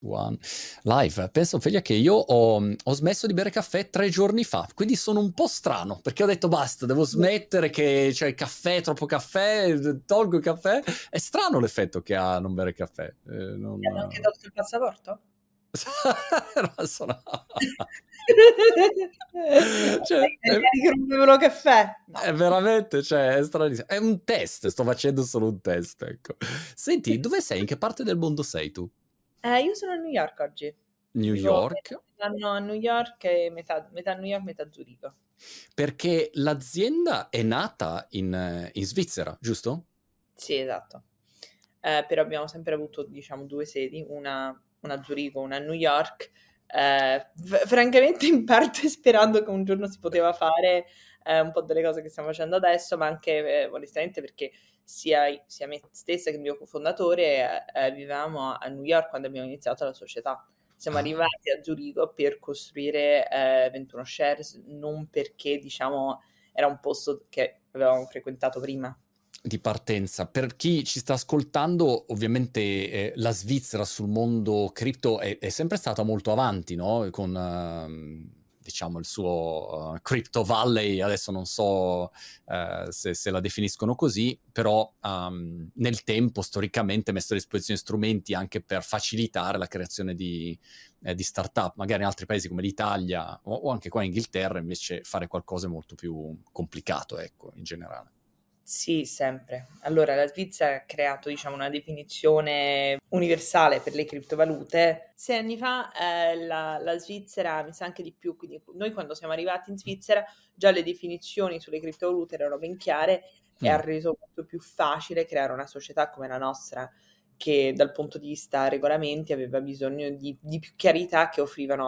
One Live. Pensa Ophelia che io ho smesso di bere caffè 3 giorni fa, quindi sono un po' strano, perché ho detto basta, devo smettere che c'è il caffè, troppo caffè, tolgo il caffè. È strano l'effetto che ha non bere caffè. Ti hanno anche tolto il passaporto? Non sono... Cioè, Italiani che non bevono caffè? No. è veramente, cioè, è stranissimo. È un test, sto facendo solo un test, ecco. Senti, dove sei? In che parte del mondo sei tu? Io sono a New York oggi. New Vivo York? metà anno a New York e metà a New York, metà a Zurigo. Perché l'azienda è nata in Svizzera, giusto? Sì, esatto. Però abbiamo sempre avuto, diciamo, due sedi, una a Zurigo, una a New York. Francamente, in parte sperando che un giorno si poteva fare un po' delle cose che stiamo facendo adesso, ma anche onestamente perché sia me stessa che il mio cofondatore vivevamo a New York quando abbiamo iniziato la società. Siamo Ah, arrivati a Zurigo per costruire 21 Shares, non perché, diciamo, era un posto che avevamo frequentato prima. di partenza. Per chi ci sta ascoltando, ovviamente la Svizzera sul mondo cripto è sempre stata molto avanti, no? Con diciamo il suo Crypto Valley, adesso non so se la definiscono così, però nel tempo storicamente ha messo a disposizione strumenti anche per facilitare la creazione di startup. Magari in altri paesi come l'Italia o anche qua in Inghilterra invece fare qualcosa è molto più complicato, ecco, in generale. Sì, sempre. Allora, la Svizzera ha creato, diciamo, una definizione universale per le criptovalute. 6 anni fa la Svizzera, mi sa anche di più, quindi noi quando siamo arrivati in Svizzera già le definizioni sulle criptovalute erano ben chiare e ha Mm. reso molto più facile creare una società come la nostra, che dal punto di vista regolamenti aveva bisogno di più chiarità che offrivano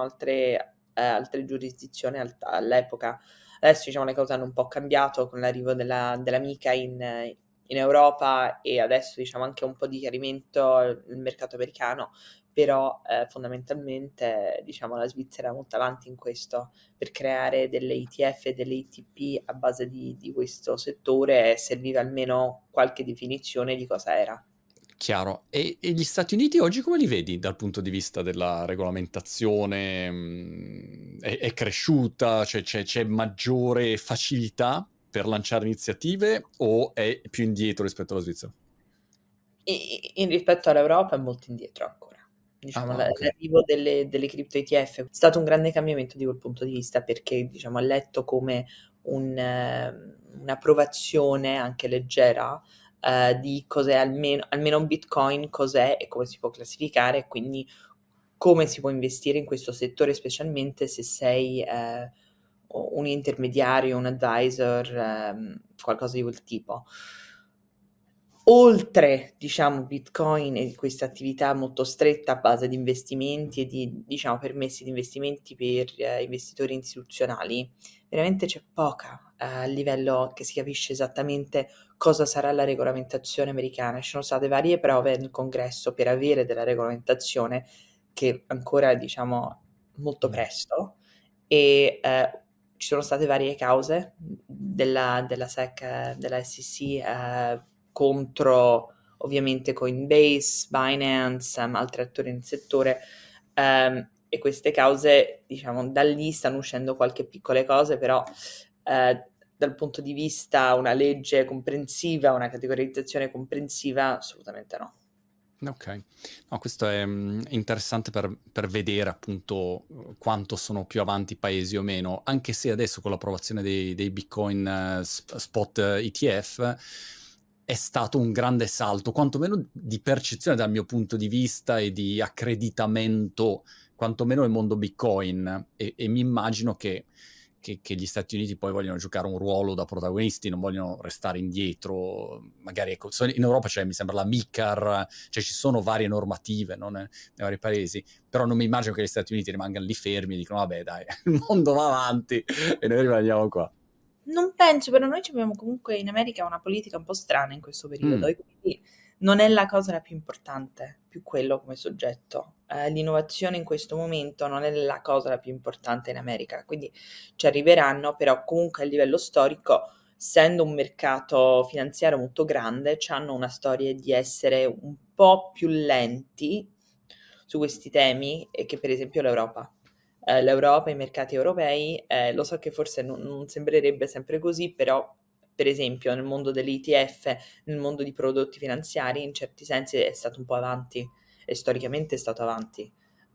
altre giurisdizioni all'epoca. Adesso diciamo le cose hanno un po' cambiato con l'arrivo della MiCA in Europa e adesso diciamo anche un po' di chiarimento nel mercato americano, però fondamentalmente diciamo la Svizzera è molto avanti in questo per creare delle ETF e delle ETP a base di questo settore serviva almeno qualche definizione di cosa era. Chiaro. E gli Stati Uniti oggi come li vedi dal punto di vista della regolamentazione? È cresciuta? Cioè, c'è maggiore facilità per lanciare iniziative o è più indietro rispetto alla Svizzera? In rispetto all'Europa è molto indietro ancora. Ah, Diciamo, ma ok. l'arrivo delle cripto ETF è stato un grande cambiamento di quel punto di vista perché diciamo, è letto come un'approvazione anche leggera di cos'è almeno un Bitcoin, cos'è e come si può classificare, e quindi come si può investire in questo settore, specialmente se sei un intermediario, un advisor, qualcosa di quel tipo. Oltre, diciamo, Bitcoin e questa attività molto stretta a base di investimenti e di, diciamo, permessi di investimenti per investitori istituzionali, veramente c'è poca a livello che si capisce esattamente cosa sarà la regolamentazione americana. Ci sono state varie prove nel congresso per avere della regolamentazione che ancora, diciamo, molto Mm. presto e ci sono state varie cause della SEC, della SEC contro ovviamente Coinbase, Binance, altri attori nel settore e queste cause, diciamo, da lì stanno uscendo qualche piccole cose, però dal punto di vista una legge comprensiva, una categorizzazione comprensiva, assolutamente no. Ok, no, questo è interessante per vedere appunto quanto sono più avanti i paesi o meno, anche se adesso con l'approvazione dei Bitcoin spot ETF è stato un grande salto, quantomeno di percezione dal mio punto di vista e di accreditamento, quantomeno nel mondo Bitcoin e mi immagino che gli Stati Uniti poi vogliono giocare un ruolo da protagonisti, non vogliono restare indietro, magari ecco, in Europa c'è mi sembra la MICAR, cioè ci sono varie normative no, nei vari paesi, però non mi immagino che gli Stati Uniti rimangano lì fermi e dicono vabbè dai, il mondo va avanti e noi rimaniamo qua. Non penso, però noi abbiamo comunque in America una politica un po' strana in questo periodo Mm, e quindi non è la cosa la più importante, più quello come soggetto. L'innovazione in questo momento non è la cosa la più importante in America, quindi ci arriveranno, però comunque a livello storico, essendo un mercato finanziario molto grande, hanno una storia di essere un po' più lenti, su questi temi, e che per esempio l'Europa. L'Europa, i mercati europei, lo so che forse non sembrerebbe sempre così, però per esempio nel mondo dell'ETF, nel mondo di prodotti finanziari, in certi sensi è stato un po' avanti, e storicamente è stato avanti.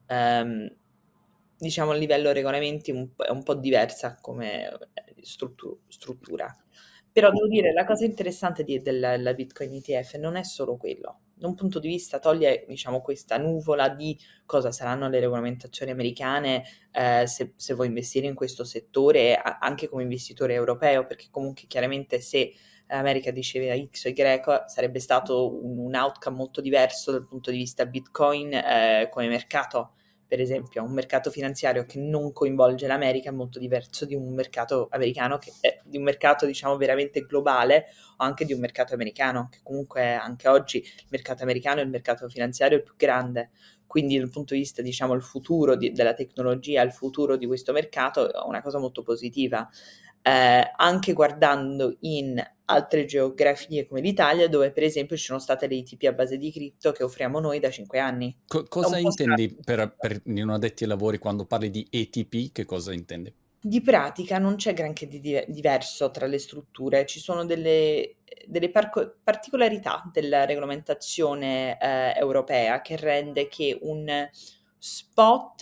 Diciamo a livello regolamenti è un po' diversa come struttura. Però devo dire, la cosa interessante della Bitcoin ETF non è solo quello. Da un punto di vista toglie, diciamo, questa nuvola di cosa saranno le regolamentazioni americane, se vuoi investire in questo settore, anche come investitore europeo, perché comunque chiaramente se l'America diceva X o Y sarebbe stato un outcome molto diverso dal punto di vista Bitcoin come mercato. Per esempio, un mercato finanziario che non coinvolge l'America è molto diverso di un mercato americano, che è di un mercato, diciamo, veramente globale, o anche di un mercato americano, che comunque anche oggi il mercato americano è il mercato finanziario il più grande. Quindi dal punto di vista, diciamo, il futuro della tecnologia, il futuro di questo mercato è una cosa molto positiva. Anche guardando in altre geografie come l'Italia, dove per esempio ci sono state le ITP a base di cripto che offriamo noi da 5 anni. È Cosa un po' intendi strano. per i non addetti ai lavori quando parli di ETP? Che cosa intendi? Di pratica non c'è granché di diverso tra le strutture, ci sono delle particolarità della regolamentazione europea che rende che un spot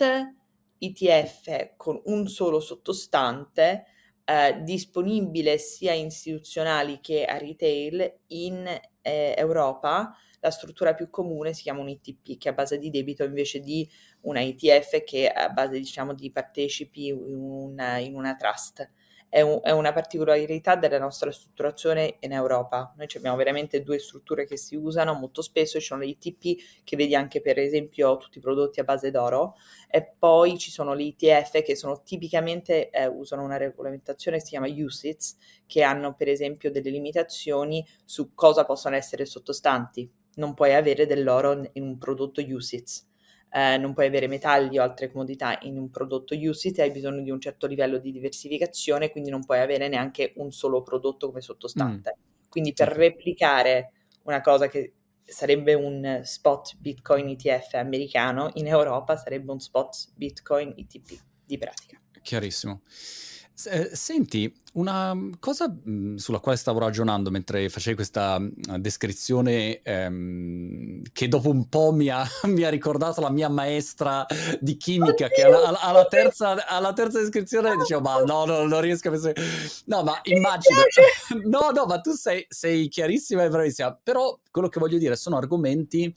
ETF con un solo sottostante disponibile sia a istituzionali che a retail in Europa, la struttura più comune si chiama un ITP, che è a base di debito invece di una ETF che a base, diciamo, di partecipi in una trust. È una particolarità della nostra strutturazione in Europa. Noi abbiamo veramente due strutture che si usano molto spesso, ci sono le ITP che vedi anche per esempio tutti i prodotti a base d'oro, e poi ci sono le ETF che sono tipicamente usano una regolamentazione che si chiama UCITS, che hanno per esempio delle limitazioni su cosa possono essere sottostanti. Non puoi avere dell'oro in un prodotto UCITS. Non puoi avere metalli o altre commodità in un prodotto UCITS, hai bisogno di un certo livello di diversificazione, quindi non puoi avere neanche un solo prodotto come sottostante. Quindi per Ok. replicare una cosa che sarebbe un spot Bitcoin ETF americano, in Europa sarebbe un spot Bitcoin ETP di pratica. Chiarissimo. Senti, una cosa sulla quale stavo ragionando mentre facevi questa descrizione, che dopo un po' mi ha ricordato la mia maestra di chimica, che Oddio! alla terza descrizione dicevo, ma no, non riesco a pensare. No, ma Mi immagina. dispiace! No, ma tu sei chiarissima e bravissima, però quello che voglio dire sono argomenti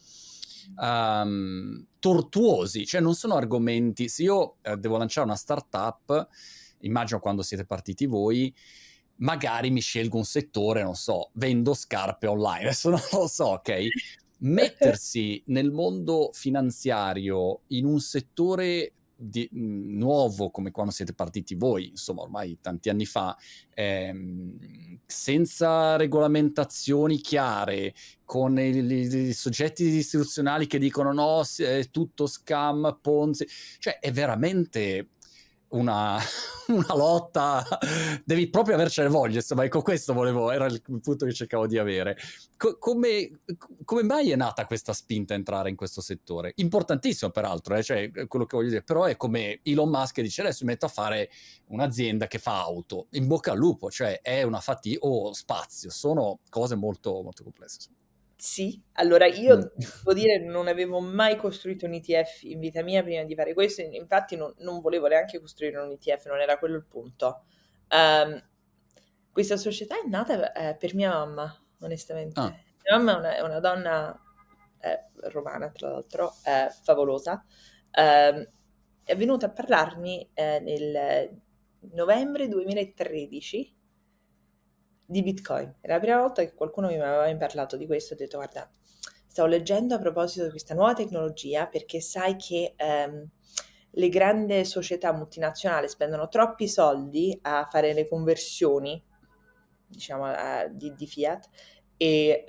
tortuosi, cioè non sono argomenti. Se io devo lanciare una startup, immagino quando siete partiti voi, magari mi scelgo un settore, non so, vendo scarpe online, adesso non lo so, ok? Mettersi nel mondo finanziario in un settore nuovo come quando siete partiti voi, insomma ormai tanti anni fa, senza regolamentazioni chiare, con i soggetti istituzionali che dicono no, è tutto scam, Ponzi, cioè è veramente una lotta, devi proprio avercene voglia, insomma, ecco, questo era il punto che cercavo di avere. Come mai è nata questa spinta a entrare in questo settore? Importantissimo, peraltro, cioè, quello che voglio dire, però è come Elon Musk che dice adesso mi metto a fare un'azienda che fa auto, in bocca al lupo, cioè è una fatica, o spazio, sono cose molto, molto complesse. Sì, allora io devo dire non avevo mai costruito un ETF in vita mia prima di fare questo, infatti non volevo neanche costruire un ETF, non era quello il punto. Questa società è nata per mia mamma, Ah, onestamente. Mia mamma è una donna romana, tra l'altro, favolosa. È venuta a parlarmi nel novembre 2013 di Bitcoin. È la prima volta che qualcuno mi aveva mai parlato di questo. Ho detto, guarda, stavo leggendo a proposito di questa nuova tecnologia perché sai che le grandi società multinazionali spendono troppi soldi a fare le conversioni, diciamo, di fiat, e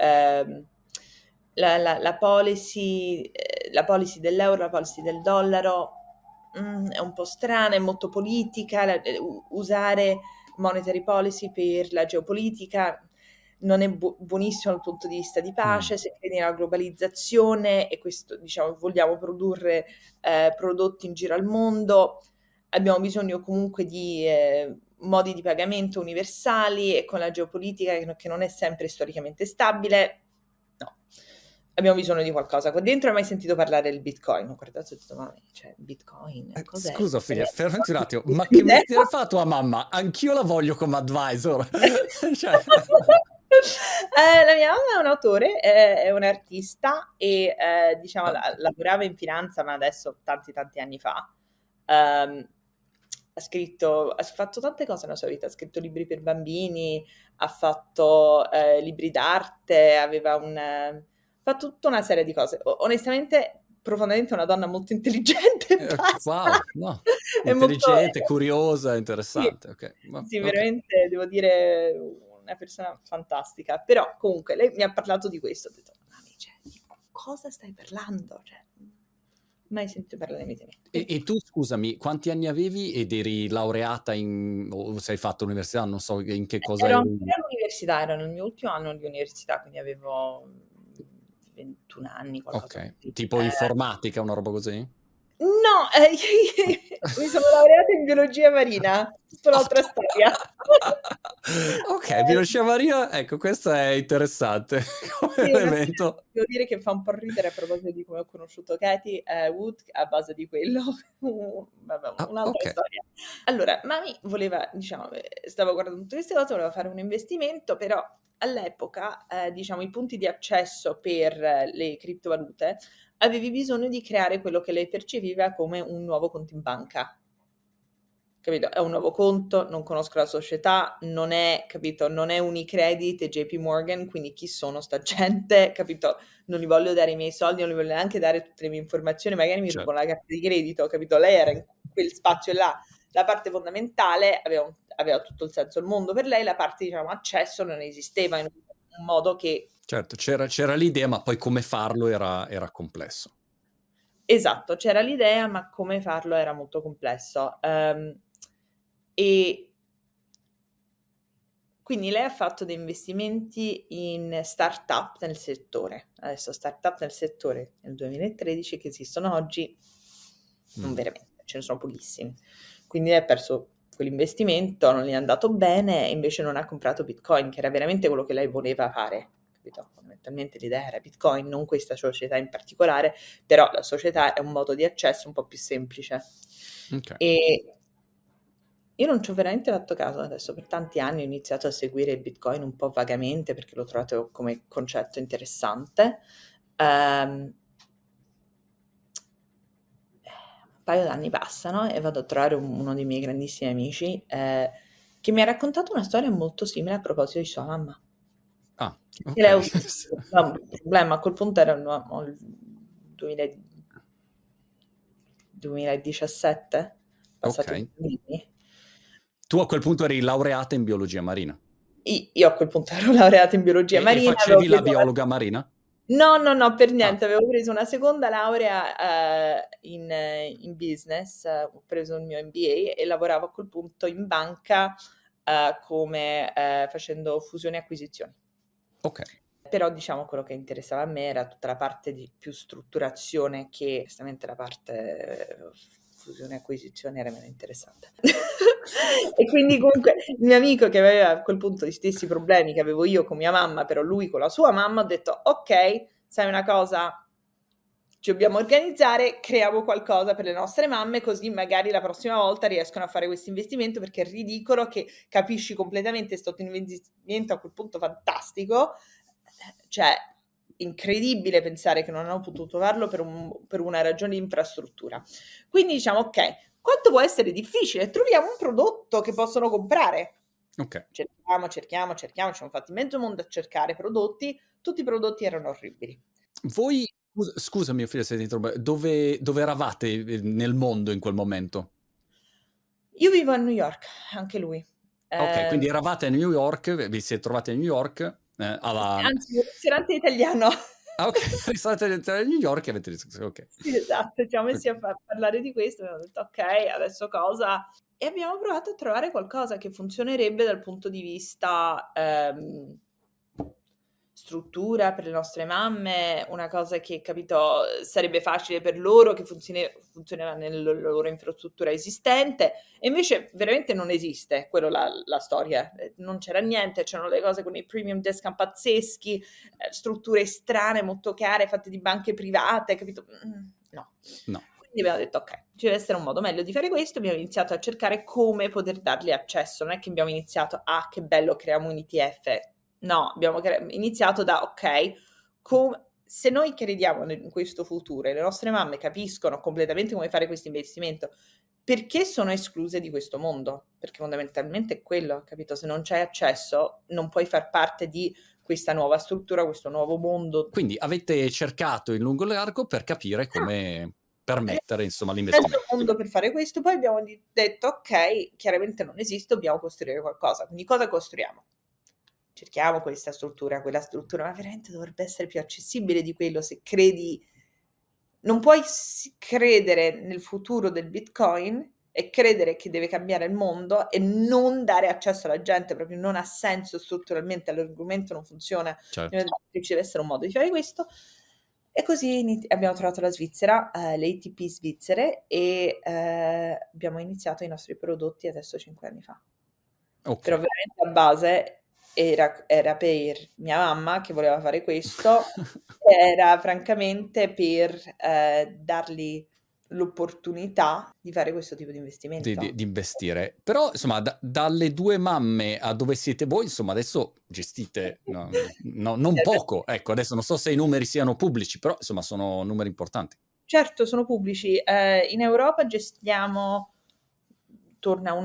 la policy dell'euro, la policy del dollaro è un po' strana, è molto politica, usare monetary policy per la geopolitica non è buonissimo dal punto di vista di Mm. pace, se credi nella globalizzazione e questo, diciamo, vogliamo produrre prodotti in giro al mondo, abbiamo bisogno comunque di modi di pagamento universali e con la geopolitica che non è sempre storicamente stabile, no. Abbiamo bisogno di qualcosa. Qua dentro hai mai sentito parlare del Bitcoin? Ho guardato e ho detto, ma cioè, Bitcoin, cos'è? Scusa Ophelia, fermati un attimo, ma che Idea? mestiere fa tua mamma? Anch'io la voglio come advisor. Cioè, La mia mamma è un autore, è un artista e diciamo ah, lavorava in finanza, ma adesso tanti tanti anni fa. Ehm, ha fatto tante cose nella sua vita, ha scritto libri per bambini, ha fatto libri d'arte, fa tutta una serie di cose. Onestamente, profondamente una donna molto intelligente e basta. wow, no. È molto... Intelligente, curiosa, Sì, interessante. Ok, sì, ok. veramente devo dire una persona fantastica. Però comunque lei mi ha parlato di questo, ho detto, mami, cioè, di cosa stai parlando? Cioè, mai sentito parlare di te. E tu, scusami, quanti anni avevi ed eri laureata o sei fatto l'università? Non so in che cosa Ero eri. ancora all'università, ero nel mio ultimo anno di università, quindi avevo 21 anni, qualcosa Ok, così. tipo informatica, una roba così? No, mi sono laureata in biologia marina, tutta un'altra storia. Ok, biologia Maria, ecco, questo è interessante come Sì, una storia, elemento. devo dire che fa un po' ridere a proposito di come ho conosciuto Katie Wood a base di quello. Vabbè, Ah, un'altra ok, storia. Allora, mami voleva, diciamo, stavo guardando tutte queste cose, voleva fare un investimento, però all'epoca, diciamo, i punti di accesso per le criptovalute avevi bisogno di creare quello che lei percepiva come un nuovo conto in banca. Capito? È un nuovo conto, non conosco la società, non è, capito? Non è Unicredit e JP Morgan, quindi chi sono sta gente, capito? Non gli voglio dare i miei soldi, non gli voglio neanche dare tutte le mie informazioni, magari mi rubano certo. la carta di credito, capito? Lei era in quel spazio là, la parte fondamentale aveva tutto il senso del mondo per lei, la parte, diciamo, accesso non esisteva in un modo che... Certo, c'era l'idea, ma poi come farlo era complesso. Esatto, c'era l'idea, ma come farlo era molto complesso. E quindi lei ha fatto dei investimenti in startup nel settore. Adesso startup nel settore nel 2013 che esistono oggi, non Mm. veramente, ce ne sono pochissimi. Quindi lei ha perso quell'investimento, non gli è andato bene e invece non ha comprato Bitcoin, che era veramente quello che lei voleva fare. Capito? Fondamentalmente l'idea era Bitcoin, non questa società in particolare, però la società è un modo di accesso un po' più semplice. Ok. E io non ci ho veramente fatto caso adesso, per tanti anni ho iniziato a seguire il Bitcoin un po' vagamente perché l'ho trovato come concetto interessante. Un paio d'anni passano e vado a trovare uno dei miei grandissimi amici che mi ha raccontato una storia molto simile a proposito di sua mamma. Ah, Che ok. lei ha avuto un problema, a quel punto era il 2000 2017, passati un Ok. po' di anni. Tu a quel punto eri laureata in biologia marina Io a quel punto ero laureata in biologia e marina, avevo facevi la preso biologa marina? no, no, no, per Ah, niente, avevo preso una seconda laurea in business, ho preso il mio MBA e lavoravo a quel punto in banca come facendo fusioni e acquisizioni. ok. Però diciamo quello che interessava a me era tutta la parte di più strutturazione che onestamente la parte fusione e acquisizione era meno interessante. E quindi comunque il mio amico che aveva a quel punto gli stessi problemi che avevo io con mia mamma, però lui con la sua mamma, ho detto ok, sai una cosa, ci dobbiamo organizzare, creiamo qualcosa per le nostre mamme, così magari la prossima volta riescono a fare questo investimento, perché è ridicolo che capisci completamente, è stato un investimento a quel punto fantastico, cioè incredibile pensare che non hanno potuto farlo per una ragione di infrastruttura. Quindi diciamo, ok, quanto può essere difficile? Troviamo un prodotto che possono comprare. Ok. Cerchiamo, ci siamo fatti mezzo mondo a cercare prodotti, tutti i prodotti erano orribili. Voi, scusami, figlio, se ti interrompo, dove eravate nel mondo in quel momento? Io vivo a New York, anche lui. Ok, Eh, quindi eravate a New York, vi siete trovati a New York, anzi, un ristorante italiano. Ah, ok, ristorante a New York e avete detto, ok. Sì, esatto, ci siamo messi Ok. a parlare di questo, abbiamo detto ok, adesso cosa? E abbiamo provato a trovare qualcosa che funzionerebbe dal punto di vista struttura per le nostre mamme, una cosa che, capito, sarebbe facile per loro, che funzionava nella loro infrastruttura esistente, e invece veramente non esiste, quello la storia. Non c'era niente, c'erano le cose con i premium discount pazzeschi, strutture strane, molto care, fatte di banche private, capito? No. No. Quindi abbiamo detto, ok, ci deve essere un modo meglio di fare questo, abbiamo iniziato a cercare come poter dargli accesso, non è che abbiamo iniziato, che bello, creiamo un ETF. No, abbiamo iniziato da, ok, se noi crediamo in questo futuro e le nostre mamme capiscono completamente come fare questo investimento, perché sono escluse di questo mondo? Perché fondamentalmente è quello, capito? Se non c'hai accesso, non puoi far parte di questa nuova struttura, questo nuovo mondo. Quindi avete cercato in lungo e largo per capire come permettere, insomma, l'investimento. Mezzo mondo per fare questo, poi abbiamo detto, ok, chiaramente non esiste, dobbiamo costruire qualcosa. Quindi cosa costruiamo? Cerchiamo questa struttura, quella struttura, ma veramente dovrebbe essere più accessibile di quello. Se credi, non puoi credere nel futuro del Bitcoin e credere che deve cambiare il mondo e non dare accesso alla gente, proprio non ha senso strutturalmente, l'argomento non funziona. Certo. Ci deve essere un modo di fare questo. E così abbiamo trovato la Svizzera, le ATP svizzere, e abbiamo iniziato i nostri prodotti adesso 5 anni fa. Okay. Però veramente a base era per mia mamma che voleva fare questo, era francamente per dargli l'opportunità di fare questo tipo di investimento. Di investire. Però, insomma, dalle 2 mamme a dove siete voi, insomma, adesso gestite non poco. Ecco, adesso non so se i numeri siano pubblici, però, insomma, sono numeri importanti. Certo, sono pubblici. In Europa gestiamo intorno a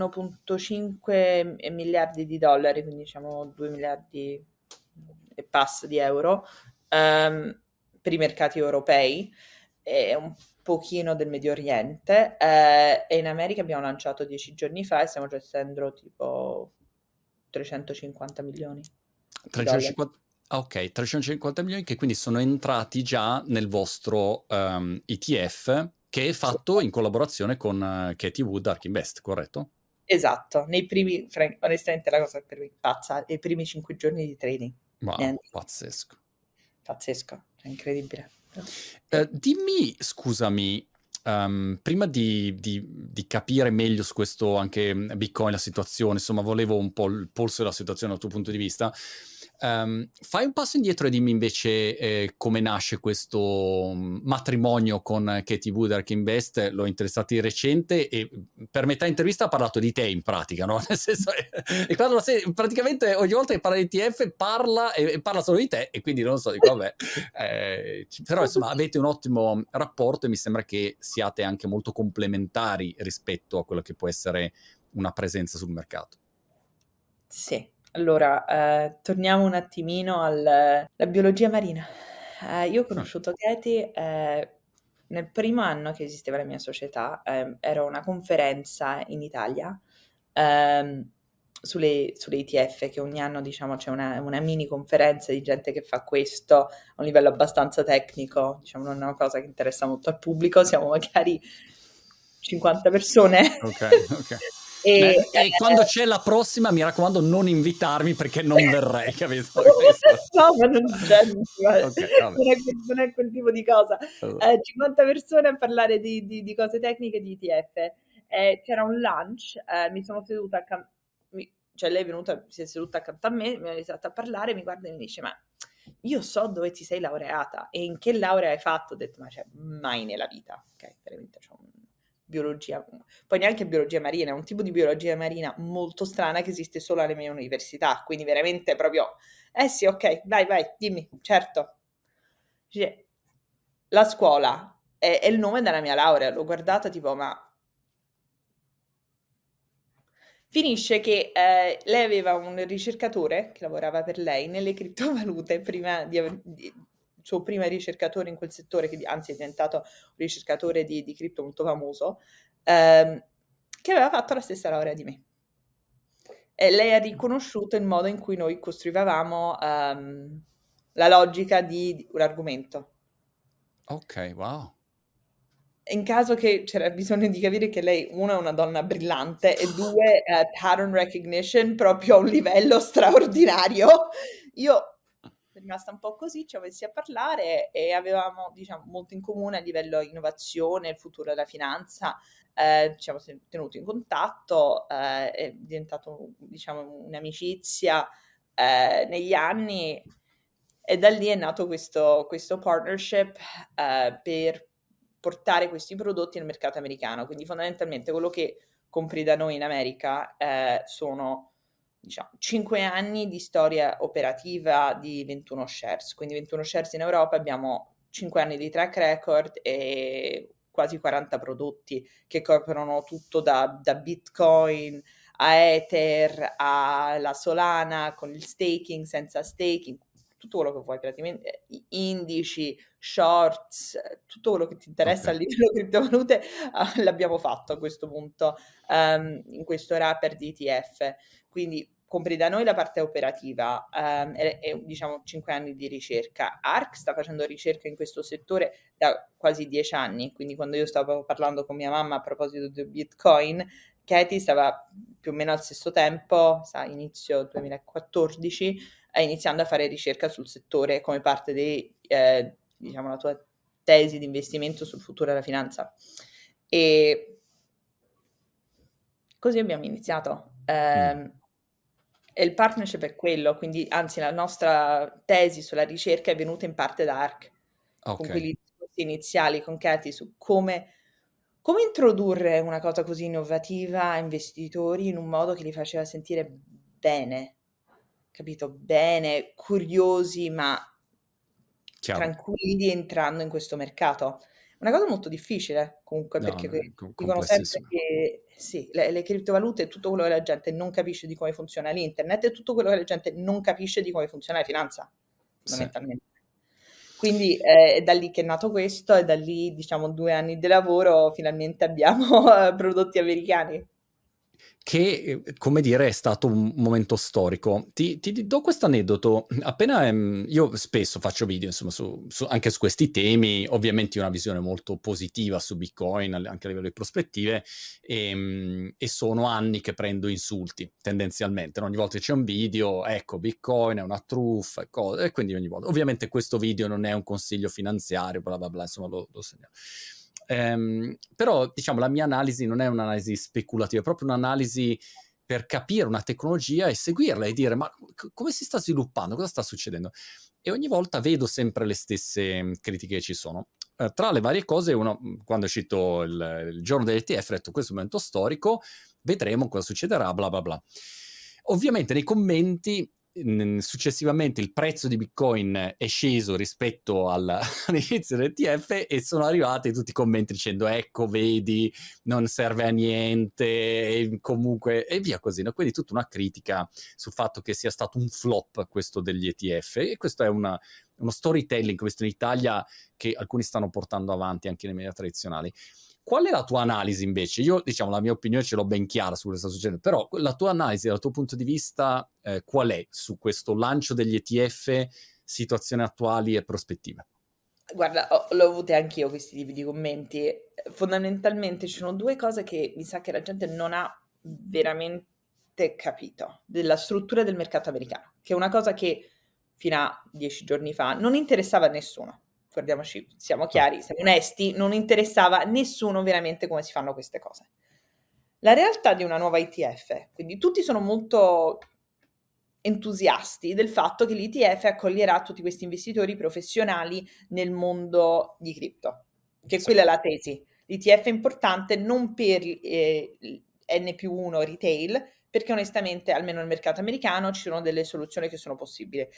1,5 miliardi di dollari, quindi diciamo 2 miliardi e passa di euro, per i mercati europei, e un pochino del Medio Oriente, e in America abbiamo lanciato 10 giorni fa e stiamo gestendo tipo 350 milioni. 350, ok, 350 milioni che quindi sono entrati già nel vostro ETF, che è fatto in collaborazione con Katie Wood Ark Invest, corretto? Esatto, nei primi, onestamente la cosa per me pazza, i primi 5 giorni di trading. Wow, pazzesco. Pazzesco, è incredibile. Dimmi, scusami, prima di capire meglio su questo anche Bitcoin, la situazione, insomma, volevo un po' il polso della situazione dal tuo punto di vista. Fai un passo indietro e dimmi invece come nasce questo matrimonio con Katie Wood Ark Invest. L'ho interessato di recente e per metà intervista ha parlato di te in pratica, no? Nel senso, e quando praticamente ogni volta che parla di ETF parla e parla solo di te, e quindi non lo so, dico vabbè. Però insomma avete un ottimo rapporto e mi sembra che siate anche molto complementari rispetto a quello che può essere una presenza sul mercato. Sì. Allora, torniamo un attimino alla biologia marina. Io ho conosciuto Katie nel primo anno che esisteva la mia società, era una conferenza in Italia sulle ETF, che ogni anno diciamo c'è una mini conferenza di gente che fa questo a un livello abbastanza tecnico, diciamo non è una cosa che interessa molto al pubblico, siamo magari 50 persone. Ok. E quando c'è la prossima, mi raccomando, non invitarmi perché non verrei, capito? No, ma non c'è, non è quel tipo di cosa. 50 persone a parlare di cose tecniche di ETF. C'era un lunch, mi sono seduta cioè lei è venuta, si è seduta accanto a me, mi ha iniziato a parlare, mi guarda e mi dice, ma io so dove ti sei laureata e in che laurea hai fatto. Ho detto, ma cioè, mai nella vita. Ok, veramente c'ho biologia, poi neanche biologia marina, è un tipo di biologia marina molto strana che esiste solo alle mie università, quindi veramente proprio, sì, ok, vai, dimmi, certo. Cioè, la scuola è il nome della mia laurea, l'ho guardata tipo, ma... Finisce che lei aveva un ricercatore che lavorava per lei nelle criptovalute prima il suo primo ricercatore in quel settore, che anzi è diventato un ricercatore di cripto molto famoso, che aveva fatto la stessa laurea di me. E lei ha riconosciuto il modo in cui noi costruivamo la logica di un argomento. Ok, wow. In caso che c'era bisogno di capire che lei, uno, è una donna brillante e due, pattern recognition proprio a un livello straordinario, io rimasta un po' così, ci siamo messi a parlare e avevamo, diciamo, molto in comune a livello innovazione, il futuro della finanza. Ci siamo tenuti in contatto, è diventato, diciamo, un'amicizia negli anni, e da lì è nato questo partnership per portare questi prodotti nel mercato americano. Quindi fondamentalmente quello che compri da noi in America sono, diciamo, 5 anni di storia operativa di 21 shares. Quindi 21 shares in Europa, abbiamo 5 anni di track record e quasi 40 prodotti che coprono tutto da Bitcoin a Ether, alla Solana, con il staking, senza staking, tutto quello che vuoi praticamente, indici, shorts, tutto quello che ti interessa a Ok. livello criptovalute l'abbiamo fatto a questo punto, in questo wrapper di ETF. Quindi compri da noi la parte operativa e diciamo 5 anni di ricerca. ARK sta facendo ricerca in questo settore da quasi 10 anni, quindi quando io stavo parlando con mia mamma a proposito di Bitcoin, Katie stava più o meno al stesso tempo, inizio 2014, iniziando a fare ricerca sul settore come parte di, diciamo, la tua tesi di investimento sul futuro della finanza. E così abbiamo iniziato. E il partnership è quello, quindi anzi la nostra tesi sulla ricerca è venuta in parte da ARC, con Ok. quegli discorsi iniziali con Katie su come introdurre una cosa così innovativa a investitori in un modo che li faceva sentire bene, capito? Bene, curiosi, ma Chiaro. tranquilli entrando in questo mercato. Una cosa molto difficile comunque, No, perché no, dicono sempre complessissimo. che sì, le criptovalute è tutto quello che la gente non capisce di come funziona l'internet, e tutto quello che la gente non capisce di come funziona la finanza, Sì. fondamentalmente. Quindi è da lì che è nato questo, e da lì, diciamo, 2 anni di lavoro, finalmente abbiamo prodotti americani. Che, come dire, è stato un momento storico. Ti do questo aneddoto. Appena io spesso faccio video, insomma, anche su questi temi, ovviamente una visione molto positiva su Bitcoin, anche a livello di prospettive, e sono anni che prendo insulti, tendenzialmente. Ogni volta che c'è un video, ecco, Bitcoin è una truffa, e quindi ogni volta. Ovviamente questo video non è un consiglio finanziario, bla bla bla, insomma, lo segnalo. Però diciamo la mia analisi non è un'analisi speculativa, è proprio un'analisi per capire una tecnologia e seguirla e dire ma come si sta sviluppando, cosa sta succedendo, e ogni volta vedo sempre le stesse critiche che ci sono. Tra le varie cose, uno, quando è uscito il giorno dell'ETF, ha detto questo è un momento storico, vedremo cosa succederà, bla bla bla. Ovviamente nei commenti successivamente il prezzo di Bitcoin è sceso rispetto all'inizio dell'ETF, e sono arrivati tutti i commenti dicendo ecco vedi non serve a niente e comunque e via così, no? Quindi tutta una critica sul fatto che sia stato un flop questo degli ETF, e questo è uno storytelling, questo in Italia, che alcuni stanno portando avanti anche nei media tradizionali. Qual è la tua analisi invece? Io, diciamo, la mia opinione ce l'ho ben chiara su cosa sta succedendo, però la tua analisi, dal tuo punto di vista, qual è su questo lancio degli ETF, situazioni attuali e prospettive? Guarda, l'ho avute anch'io questi tipi di commenti. Fondamentalmente ci sono due cose che mi sa che la gente non ha veramente capito della struttura del mercato americano, che è una cosa che fino a 10 giorni fa non interessava a nessuno. Guardiamoci, siamo Ah, chiari, siamo onesti, non interessava a nessuno veramente come si fanno queste cose. La realtà di una nuova ETF, quindi tutti sono molto entusiasti del fatto che l'ETF accoglierà tutti questi investitori professionali nel mondo di cripto, che sì, quella è la tesi. L'ETF è importante non per N+1 retail, perché onestamente, almeno nel mercato americano, ci sono delle soluzioni che sono possibili.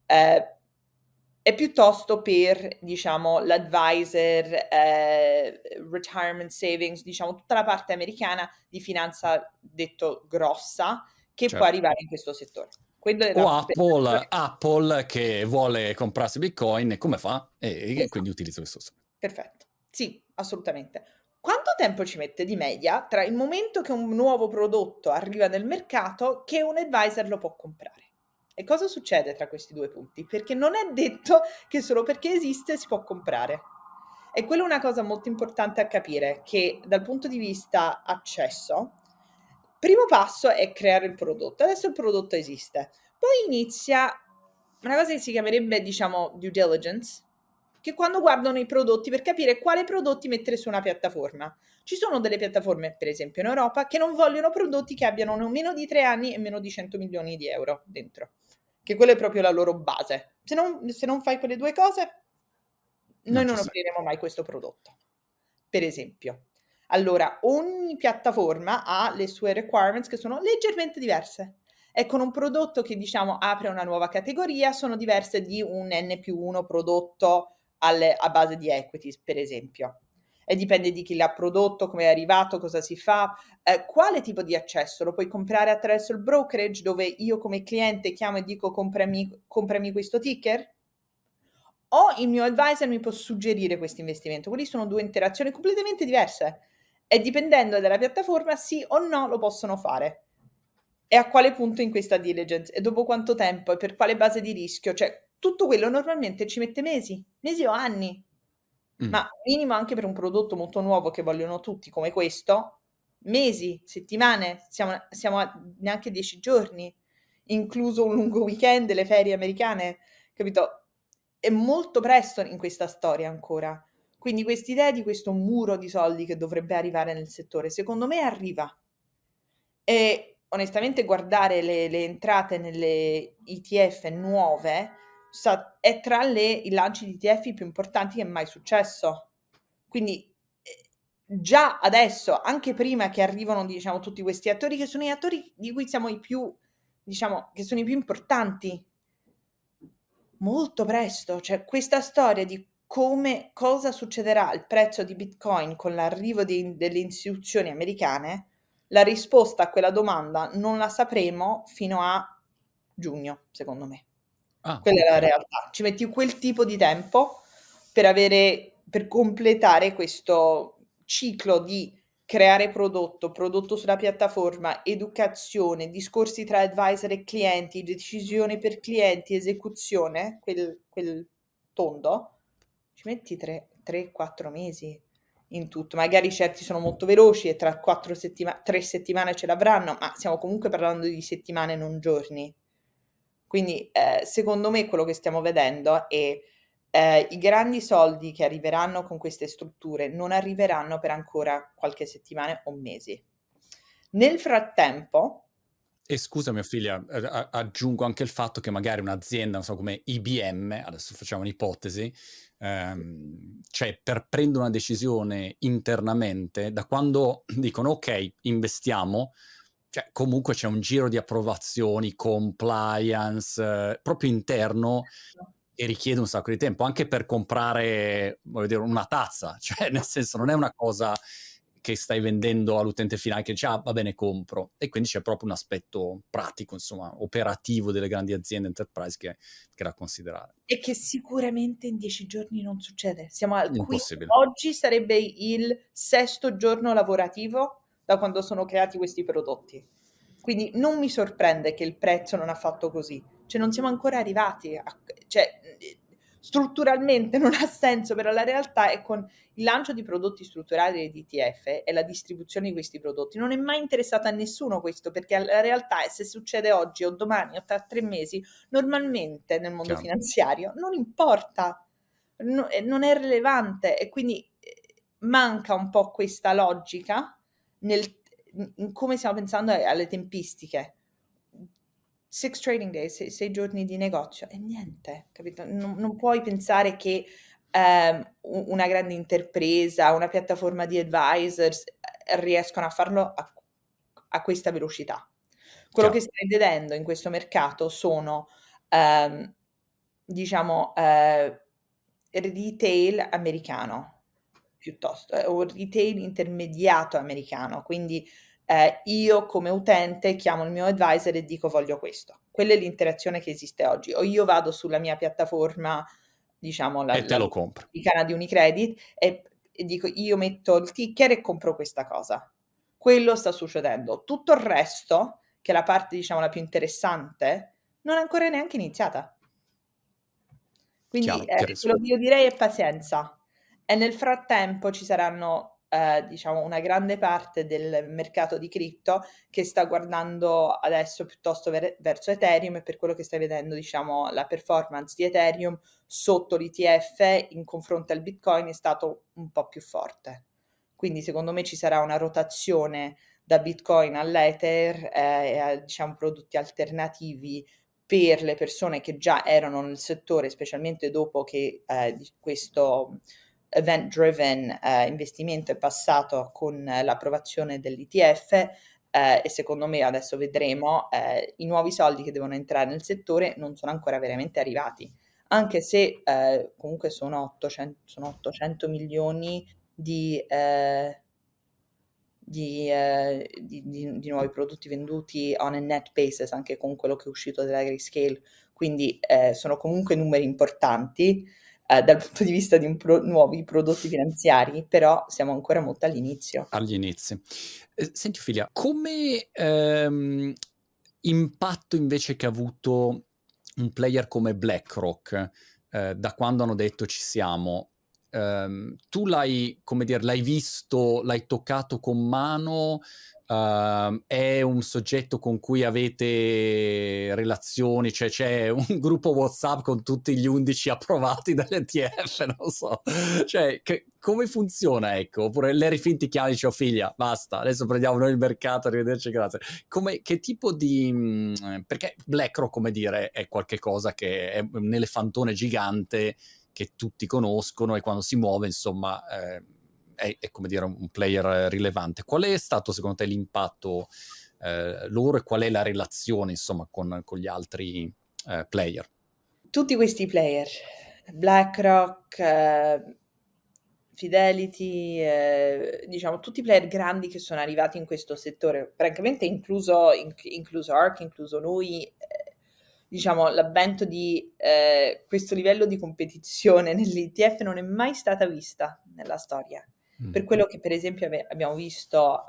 È piuttosto per, diciamo, l'advisor, retirement savings, diciamo, tutta la parte americana di finanza detto grossa, che può certo. arrivare in questo settore. Quello O era per... Apple che vuole comprarsi Bitcoin, come fa? E quindi Esatto, utilizza questo strumento. perfetto. Sì, assolutamente. Quanto tempo ci mette di media tra il momento che un nuovo prodotto arriva nel mercato che un advisor lo può comprare? E cosa succede tra questi due punti? Perché non è detto che solo perché esiste si può comprare. E quella è una cosa molto importante a capire, che dal punto di vista accesso, primo passo è creare il prodotto. Adesso il prodotto esiste. Poi inizia una cosa che si chiamerebbe, diciamo, due diligence, che quando guardano i prodotti per capire quale prodotti mettere su una piattaforma. Ci sono delle piattaforme, per esempio in Europa, che non vogliono prodotti che abbiano meno di 3 anni e meno di 100 milioni di euro dentro, che quella è proprio la loro base. Se non fai quelle due cose, noi Non ci non sei. offriremo mai questo prodotto, per esempio. Allora, ogni piattaforma ha le sue requirements che sono leggermente diverse. E con un prodotto che, diciamo, apre una nuova categoria, sono diverse di un N+1 prodotto a base di equities, per esempio. E dipende di chi l'ha prodotto, come è arrivato, cosa si fa, quale tipo di accesso. Lo puoi comprare attraverso il brokerage, dove io come cliente chiamo e dico comprami questo ticker? O il mio advisor mi può suggerire questo investimento. Quelli sono due interazioni completamente diverse e dipendendo dalla piattaforma sì o no lo possono fare. E a quale punto in questa diligence e dopo quanto tempo e per quale base di rischio, cioè tutto quello normalmente ci mette mesi, mesi o anni, Mm. ma minimo anche per un prodotto molto nuovo che vogliono tutti come questo, mesi, settimane, siamo a neanche 10 giorni, incluso un lungo weekend, le ferie americane, capito? È molto presto in questa storia ancora. Quindi quest'idea di questo muro di soldi che dovrebbe arrivare nel settore, secondo me arriva. E onestamente guardare le entrate nelle ETF nuove è tra i lanci di ETF più importanti che è mai successo. Quindi già adesso, anche prima che arrivano, diciamo, tutti questi attori, che sono gli attori di cui siamo i più, diciamo, che sono i più importanti, molto presto, cioè questa storia di cosa succederà al prezzo di Bitcoin con l'arrivo delle istituzioni americane, la risposta a quella domanda non la sapremo fino a giugno, secondo me. Ah, Quella è la ok. realtà. Ci metti quel tipo di tempo per completare questo ciclo di creare prodotto, prodotto sulla piattaforma, educazione, discorsi tra advisor e clienti, decisione per clienti, esecuzione, quel tondo, ci metti 3-4 mesi in tutto. Magari certi sono molto veloci e tra 3 settimane ce l'avranno, ma stiamo comunque parlando di settimane, non giorni. Quindi secondo me quello che stiamo vedendo è i grandi soldi che arriveranno con queste strutture non arriveranno per ancora qualche settimana o mesi. Nel frattempo, E scusa mia figlia, aggiungo anche il fatto che magari un'azienda, non so, come IBM, adesso facciamo un'ipotesi, cioè per prendere una decisione internamente, da quando dicono ok, investiamo, cioè comunque c'è un giro di approvazioni, compliance, proprio interno che richiede un sacco di tempo, anche per comprare, voglio dire, una tazza, cioè nel senso non è una cosa che stai vendendo all'utente finale che dice ah va bene compro, e quindi c'è proprio un aspetto pratico, insomma, operativo delle grandi aziende enterprise che da considerare. e che sicuramente in 10 giorni non succede. Siamo al qui Impossibile. oggi sarebbe il sesto giorno lavorativo da quando sono creati questi prodotti. Quindi non mi sorprende che il prezzo non ha fatto così. Cioè non siamo ancora arrivati cioè strutturalmente non ha senso, però la realtà è con il lancio di prodotti strutturati ed ETF e la distribuzione di questi prodotti non è mai interessata a nessuno questo, perché la realtà è se succede oggi o domani o tra 3 mesi, normalmente nel mondo Chiaro. finanziario non importa, non è rilevante e quindi manca un po' questa logica in come stiamo pensando alle tempistiche. 6 trading days, 6 giorni di negozio e niente, capito? Non puoi pensare che una grande interpresa, una piattaforma di advisors riescono a farlo a questa velocità. Quello che Chiaro. stai vedendo in questo mercato sono, diciamo, retail americano piuttosto, o retail intermediato americano, quindi io come utente chiamo il mio advisor e dico voglio questo. Quella è l'interazione che esiste oggi. O io vado sulla mia piattaforma, diciamo E te lo compro. l'americana di Unicredit e dico io metto il ticker e compro questa cosa. Quello sta succedendo. Tutto il resto, che è la parte diciamo la più interessante, non è ancora neanche iniziata. Quindi Chiaro, quello chiarissimo. che io direi è pazienza. E nel frattempo ci saranno diciamo una grande parte del mercato di cripto che sta guardando adesso piuttosto verso Ethereum, e per quello che stai vedendo, diciamo, la performance di Ethereum sotto l'ETF in confronto al Bitcoin è stato un po' più forte. Quindi secondo me ci sarà una rotazione da Bitcoin all'Ether e a, diciamo, prodotti alternativi per le persone che già erano nel settore, specialmente dopo che questo event-driven investimento è passato con l'approvazione dell'ETF, e secondo me adesso vedremo i nuovi soldi che devono entrare nel settore non sono ancora veramente arrivati, anche se comunque sono 800 milioni di nuovi prodotti venduti on a net basis, anche con quello che è uscito dalla Grayscale, quindi sono comunque numeri importanti dal punto di vista di nuovi prodotti finanziari, però siamo ancora molto all'inizio. Agli inizi. Senti Ophelia, come impatto invece che ha avuto un player come BlackRock da quando hanno detto ci siamo, tu l'hai, come dire, l'hai visto, l'hai toccato con mano, è un soggetto con cui avete relazioni, cioè c'è un gruppo WhatsApp con tutti gli 11 approvati dall'ETF, non so, cioè come funziona, ecco, oppure Larry Fink ti chiama e dice: "Oh figlia, basta, adesso prendiamo noi il mercato, arrivederci, grazie". Che tipo di perché BlackRock, come dire, è qualche cosa che è un elefantone gigante che tutti conoscono e quando si muove, insomma, è come dire un player rilevante. Qual è stato secondo te l'impatto loro e qual è la relazione, insomma, con gli altri player? Tutti questi player, BlackRock, Fidelity, diciamo tutti i player grandi che sono arrivati in questo settore, francamente incluso ARK, incluso noi, diciamo l'avvento di questo livello di competizione nell'ETF non è mai stata vista nella storia. Per quello che per esempio abbiamo visto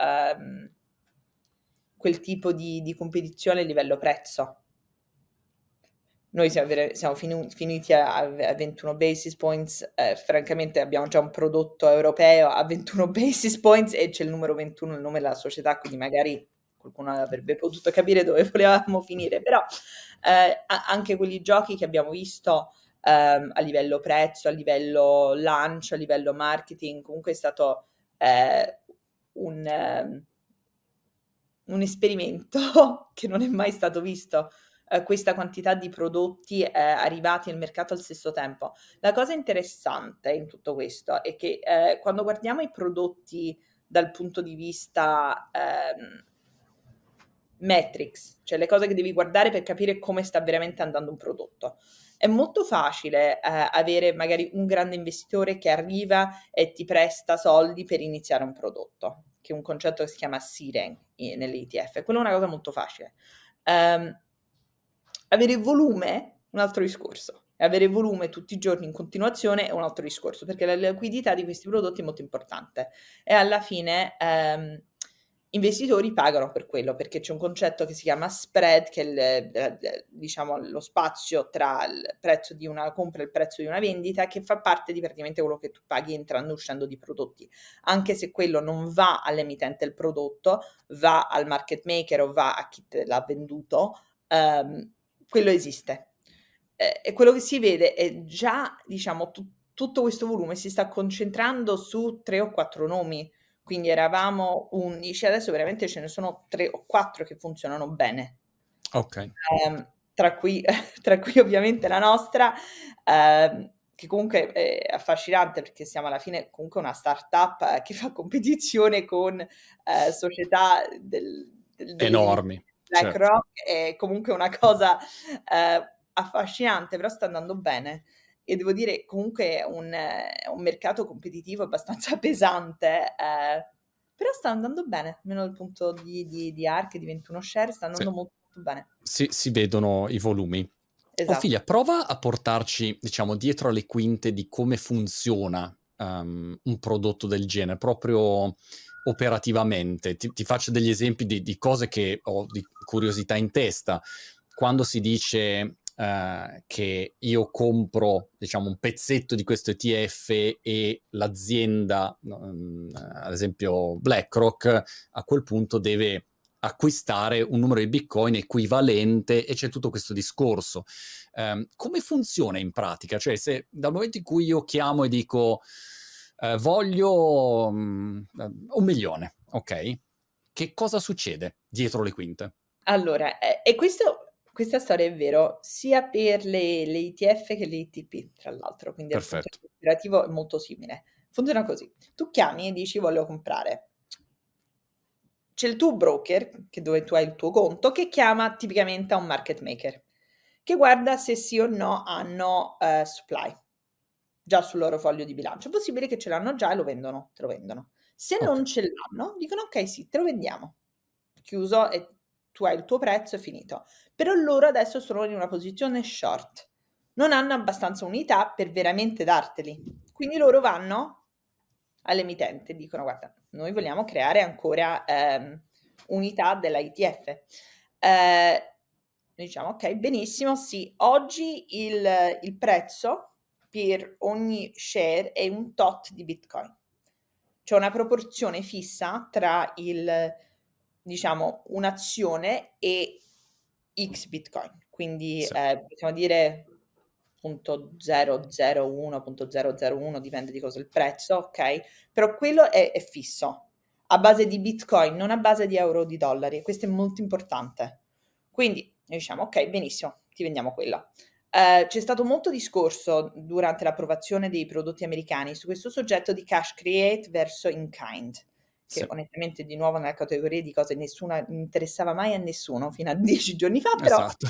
quel tipo di competizione a livello prezzo. Noi siamo finiti a 21 basis points, francamente abbiamo già un prodotto europeo a 21 basis points e c'è il numero 21, il nome della società, quindi magari qualcuno avrebbe potuto capire dove volevamo finire, però anche quelli giochi che abbiamo visto a livello prezzo, a livello lancio, a livello marketing, comunque è stato un esperimento che non è mai stato visto, questa quantità di prodotti arrivati al mercato al stesso tempo. La cosa interessante in tutto questo è che quando guardiamo i prodotti dal punto di vista metrics, cioè le cose che devi guardare per capire come sta veramente andando un prodotto. È molto facile avere magari un grande investitore che arriva e ti presta soldi per iniziare un prodotto, che è un concetto che si chiama seeding nell'ETF. Quella è una cosa molto facile. Avere volume, un altro discorso. E avere volume tutti i giorni in continuazione è un altro discorso, perché la liquidità di questi prodotti è molto importante. E alla fine investitori pagano per quello, perché c'è un concetto che si chiama spread, che è diciamo lo spazio tra il prezzo di una compra e il prezzo di una vendita, che fa parte di praticamente quello che tu paghi entrando e uscendo di prodotti, anche se quello non va all'emittente del prodotto, va al market maker o va a chi te l'ha venduto, quello esiste. E quello che si vede è già, diciamo, tutto questo volume si sta concentrando su 3 o 4 nomi, quindi eravamo 11, adesso veramente ce ne sono 3 o 4 che funzionano bene. Ok. Tra cui ovviamente la nostra, che comunque è affascinante perché siamo alla fine comunque una startup che fa competizione con società Enormi, certo. BlackRock, è comunque una cosa affascinante, però sta andando bene. E devo dire comunque è un mercato competitivo abbastanza pesante, però sta andando bene, almeno dal punto di ARK, di 21 share, sta andando molto, molto bene. Si vedono i volumi. Esatto. Ophelia, prova a portarci, diciamo, dietro alle quinte di come funziona un prodotto del genere, proprio operativamente. Ti faccio degli esempi di cose che ho di curiosità in testa. Quando si dice che io compro, diciamo, un pezzetto di questo ETF e l'azienda, ad esempio BlackRock, a quel punto deve acquistare un numero di Bitcoin equivalente, e c'è tutto questo discorso. Come funziona in pratica? Cioè, se dal momento in cui io chiamo e dico voglio 1 milione, ok? Che cosa succede dietro le quinte? Allora, e questa storia è vero sia per le ETF che le ETP, tra l'altro, quindi dal punto di Perfetto. vista operativo è molto simile. Funziona così: tu chiami e dici voglio comprare. C'è il tuo broker, dove tu hai il tuo conto, che chiama tipicamente a un market maker, che guarda se sì o no hanno supply già sul loro foglio di bilancio. È possibile che ce l'hanno già e te lo vendono. Se Ok, non ce l'hanno, dicono ok, sì, te lo vendiamo. Chiuso, e tu hai il tuo prezzo, è finito. Però loro adesso sono in una posizione short, non hanno abbastanza unità per veramente darteli. Quindi loro vanno all'emittente e dicono guarda, noi vogliamo creare ancora unità della ETF. Noi diciamo ok, benissimo, sì, oggi il prezzo per ogni share è un tot di Bitcoin. C'è una proporzione fissa tra diciamo, un'azione e X Bitcoin. Quindi sì, possiamo dire .001, dipende di cosa è il prezzo, ok? Però quello è fisso, a base di Bitcoin, non a base di euro o di dollari. Questo è molto importante. Quindi noi diciamo, ok, benissimo, ti vendiamo quella. C'è stato molto discorso durante l'approvazione dei prodotti americani su questo soggetto di cash create verso in kind, che sì, onestamente di nuovo nella categoria di cose nessuna interessava mai a nessuno fino a 10 giorni fa, però esatto.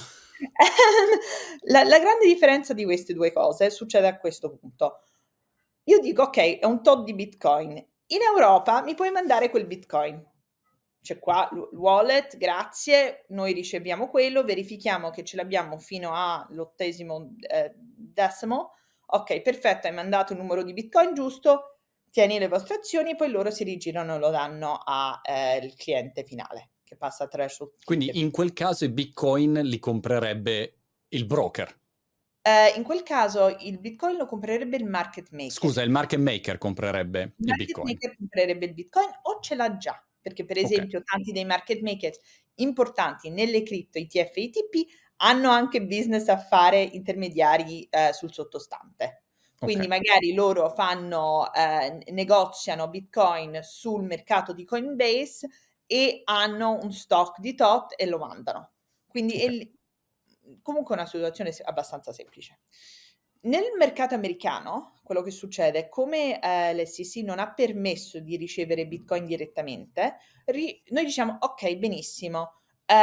la grande differenza di queste due cose succede a questo punto. Io dico, ok, è un tot di Bitcoin. In Europa mi puoi mandare quel Bitcoin. C'è qua il wallet, grazie, noi riceviamo quello, verifichiamo che ce l'abbiamo fino all'8° decimo. Ok, perfetto, hai mandato il numero di Bitcoin giusto, tieni le vostre azioni, poi loro si rigirano e lo danno al cliente finale, che passa attraverso tutte. Quindi in quel caso i Bitcoin li comprerebbe il broker. In quel caso il Bitcoin lo comprerebbe il market maker. Scusa, il market maker comprerebbe Il il market Bitcoin. maker comprerebbe il Bitcoin o ce l'ha già, perché per Ok, esempio tanti dei market makers importanti nelle cripto ETF e ETP hanno anche business a fare intermediari sul sottostante. ok, Quindi magari loro negoziano Bitcoin sul mercato di Coinbase e hanno un stock di tot e lo mandano. Quindi ok. comunque è una situazione abbastanza semplice. Nel mercato americano, quello che succede, come l'SEC non ha permesso di ricevere Bitcoin direttamente, noi diciamo ok, benissimo.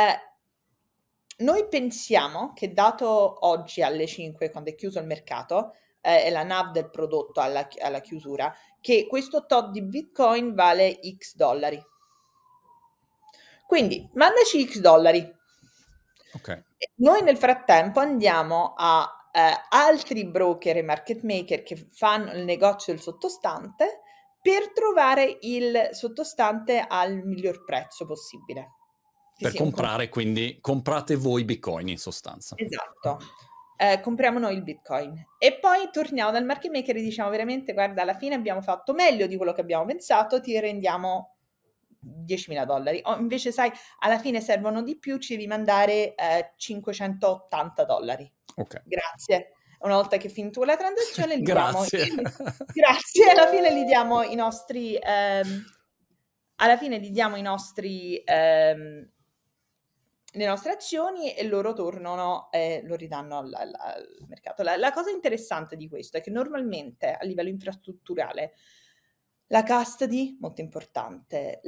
Noi pensiamo che dato oggi alle 5, quando è chiuso il mercato, è la NAV del prodotto alla chiusura, che questo tot di Bitcoin vale X dollari. Quindi mandaci X dollari. Ok. Noi nel frattempo andiamo a altri broker e market maker che fanno il negozio del sottostante per trovare il sottostante al miglior prezzo possibile. Che Per sia un comprare, quindi comprate voi Bitcoin in sostanza. esatto. Compriamo noi il Bitcoin e poi torniamo dal market maker e diciamo veramente guarda alla fine abbiamo fatto meglio di quello che abbiamo pensato, ti rendiamo $10.000 o invece sai alla fine servono di più, ci devi mandare $580. Ok. Grazie. Una volta che è finito la transazione gli diamo Grazie. grazie, alla fine gli diamo i nostri alla fine gli diamo le nostre azioni e loro tornano e lo ridanno al mercato. La cosa interessante di questo è che normalmente a livello infrastrutturale la custody, molto importante,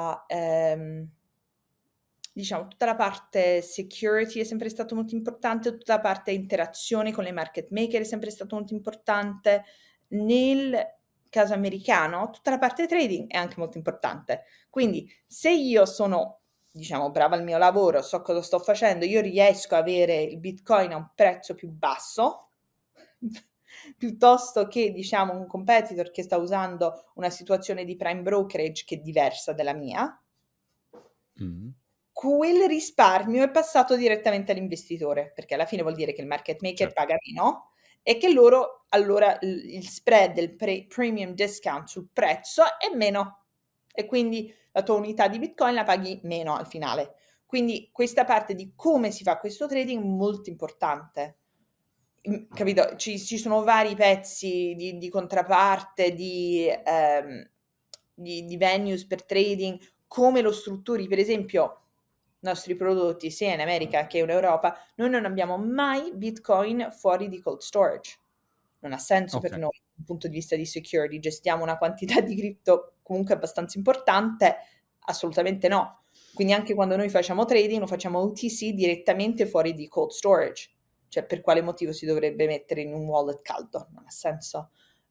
diciamo tutta la parte security è sempre stato molto importante, tutta la parte interazione con le market maker è sempre stato molto importante. Nel caso americano, tutta la parte trading è anche molto importante. Quindi se io sono, diciamo, brava al mio lavoro, so cosa sto facendo, io riesco a avere il Bitcoin a un prezzo più basso, piuttosto che, diciamo, un competitor che sta usando una situazione di prime brokerage che è diversa dalla mia. Mm. quel risparmio è passato direttamente all'investitore, perché alla fine vuol dire che il market maker certo. paga meno e che loro allora il spread del premium discount sul prezzo è meno e quindi la tua unità di Bitcoin la paghi meno al finale. Quindi questa parte di come si fa questo trading è molto importante. Capito? Ci sono vari pezzi di contrapparte, di venues per trading, come lo strutturi, per esempio, i nostri prodotti sia in America che in Europa, noi non abbiamo mai Bitcoin fuori di cold storage. Non ha senso per Ok, noi dal punto di vista di security, gestiamo una quantità di cripto comunque abbastanza importante? Assolutamente no. Quindi anche quando noi facciamo trading lo facciamo OTC direttamente fuori di cold storage. Cioè, per quale motivo si dovrebbe mettere in un wallet caldo? Non ha senso.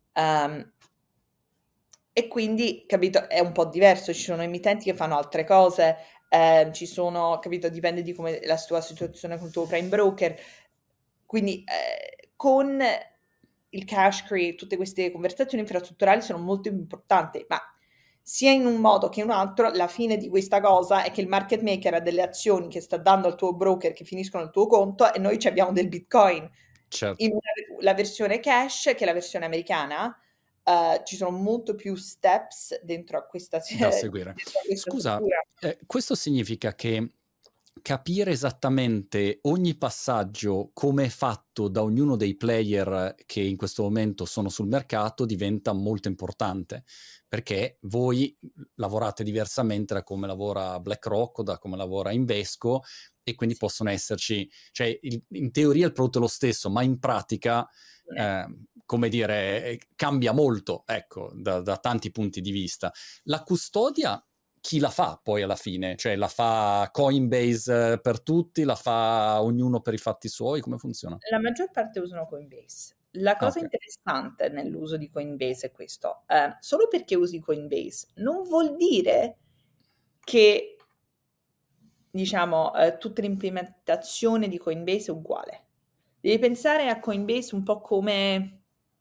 E quindi, capito, è un po' diverso. Ci sono emittenti che fanno altre cose, ci sono, capito, dipende di come la tua situazione con il tuo prime broker. Quindi, con il cash create, tutte queste conversazioni infrastrutturali sono molto importanti, ma sia in un modo che in un altro, la fine di questa cosa è che il market maker ha delle azioni che sta dando al tuo broker che finiscono nel tuo conto e noi ci abbiamo del Bitcoin. certo, In la versione cash, che è la versione americana, ci sono molto più steps dentro a questa, da seguire. dentro a questa Scusa, struttura. questo significa che capire esattamente ogni passaggio come è fatto da ognuno dei player che in questo momento sono sul mercato diventa molto importante, perché voi lavorate diversamente da come lavora BlackRock o da come lavora Invesco e quindi Sì. possono esserci, cioè in teoria il prodotto è lo stesso, ma in pratica, come dire, cambia molto, ecco, da tanti punti di vista. La custodia chi la fa poi alla fine? Cioè la fa Coinbase per tutti, la fa ognuno per i fatti suoi? Come funziona? La maggior parte usano Coinbase. La Ah, cosa ok, interessante nell'uso di Coinbase è questo: solo perché usi Coinbase non vuol dire che, diciamo, tutta l'implementazione di Coinbase è uguale. Devi pensare a Coinbase un po' come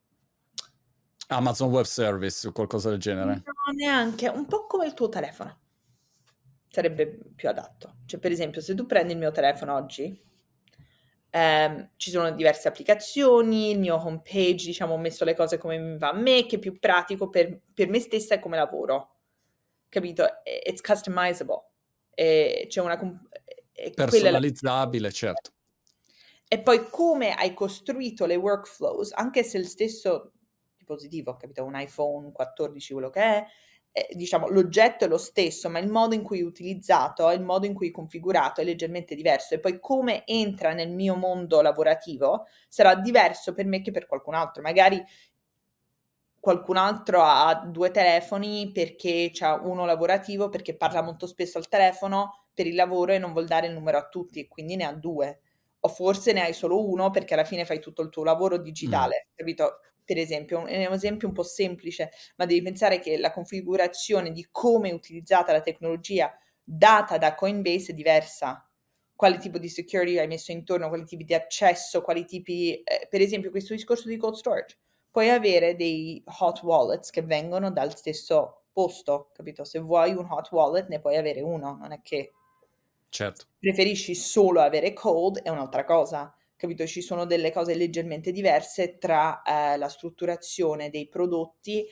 Amazon Web Service o qualcosa del genere. no, neanche, un po' come il tuo telefono. Sarebbe più adatto. Cioè, per esempio, se tu prendi il mio telefono oggi, ci sono diverse applicazioni, il mio homepage, diciamo, ho messo le cose come mi va a me, che è più pratico per me stessa e come lavoro. Capito? It's customizable. C'è una quella è la Personalizzabile, certo. e poi come hai costruito le workflows, anche se il stesso dispositivo, capito, un iPhone 14, quello che è, diciamo, l'oggetto è lo stesso, ma il modo in cui è utilizzato, il modo in cui è configurato è leggermente diverso e poi come entra nel mio mondo lavorativo sarà diverso per me che per qualcun altro. Magari qualcun altro ha 2 telefoni perché c'ha uno lavorativo, perché parla molto spesso al telefono per il lavoro e non vuol dare il numero a tutti e quindi ne ha 2. O forse ne hai solo 1 perché alla fine fai tutto il tuo lavoro Mm, digitale, capito? Per esempio, è un esempio un po' semplice, ma devi pensare che la configurazione di come è utilizzata la tecnologia data da Coinbase è diversa. Quale tipo di security hai messo intorno, quali tipi di accesso, quali tipi per esempio questo discorso di cold storage. Puoi avere dei hot wallets che vengono dal stesso posto, capito? Se vuoi un hot wallet ne puoi avere uno, non è che certo. preferisci solo avere cold è un'altra cosa, capito? Ci sono delle cose leggermente diverse tra la strutturazione dei prodotti